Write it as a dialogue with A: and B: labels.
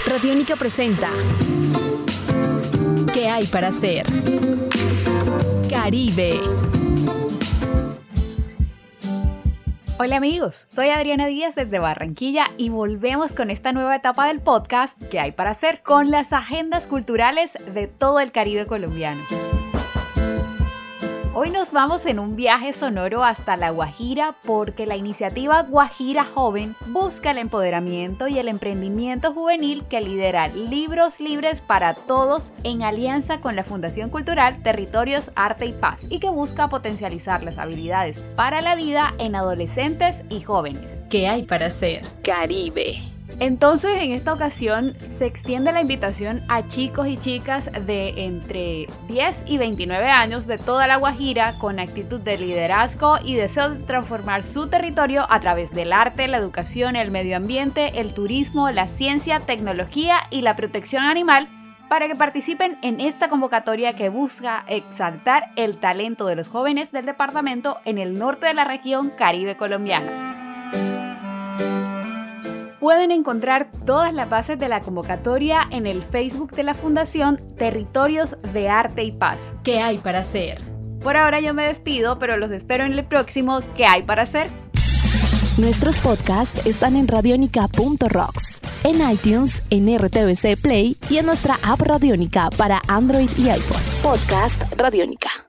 A: Radiónica presenta ¿Qué hay para hacer? Caribe.
B: Hola amigos, soy Adriana Díaz desde Barranquilla y volvemos con esta nueva etapa del podcast ¿Qué hay para hacer? Con las agendas culturales de todo el Caribe colombiano. Hoy nos vamos en un viaje sonoro hasta La Guajira porque la iniciativa Guajira Joven busca el empoderamiento y el emprendimiento juvenil que lidera Libros Libres para Todos en alianza con la Fundación Cultural Territorios, Arte y Paz y que busca potencializar las habilidades para la vida en adolescentes y jóvenes.
A: ¿Qué hay para hacer? Caribe.
B: Entonces, en esta ocasión se extiende la invitación a chicos y chicas de entre 10 y 29 años de toda La Guajira con actitud de liderazgo y deseo de transformar su territorio a través del arte, la educación, el medio ambiente, el turismo, la ciencia, tecnología y la protección animal para que participen en esta convocatoria que busca exaltar el talento de los jóvenes del departamento en el norte de la región Caribe colombiana. Pueden encontrar todas las bases de la convocatoria en el Facebook de la Fundación Territorios de Arte y Paz.
A: ¿Qué hay para hacer?
B: Por ahora yo me despido, pero los espero en el próximo ¿Qué hay para hacer?
A: Nuestros podcasts están en radionica.rocks, en iTunes, en RTVC Play y en nuestra app Radiónica para Android y iPhone. Podcast Radiónica.